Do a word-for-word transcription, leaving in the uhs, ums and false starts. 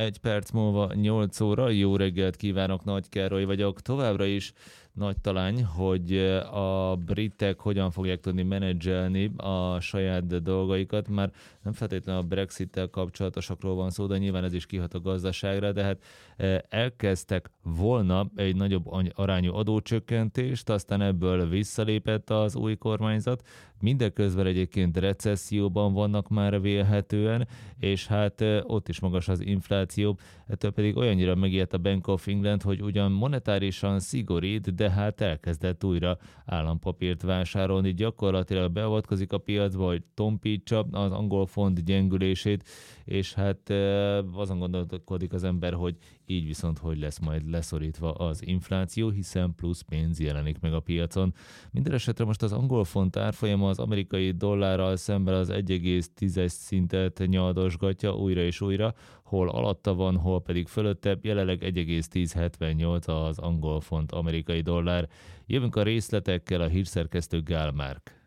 Egy perc múlva nyolc óra. Jó reggelt kívánok, Nagy Károly vagyok. Továbbra is nagy talány, hogy a britek hogyan fogják tudni menedzselni a saját dolgaikat. Már nem feltétlenül a Brexit-tel kapcsolatosakról van szó, de nyilván ez is kihat a gazdaságra, de hát elkezdtek volna egy nagyobb arányú adócsökkentést, aztán ebből visszalépett az új kormányzat. Mindeközben egyébként recesszióban vannak már vélhetően, és hát ott is magas az infláció, ettől pedig olyannyira megijedt a Bank of England, hogy ugyan monetárisan szigorít, de hát elkezdett újra állampapírt vásárolni, gyakorlatilag beavatkozik a piacba, hogy tompítsa az angol font gyengülését, és hát azon gondolkodik az ember, hogy így viszont hogy lesz majd leszorítva az infláció, hiszen plusz pénz jelenik meg a piacon. Minden esetre most az angol font árfolyama az amerikai dollárral szemben az egy egész tízes szintet nyaldosgatja újra és újra, hol alatta van, hol pedig fölötte, jelenleg egy egész tíz hetvennyolc az angol font amerikai dollár. Jövünk a részletekkel, a hírszerkesztő Gál Márk.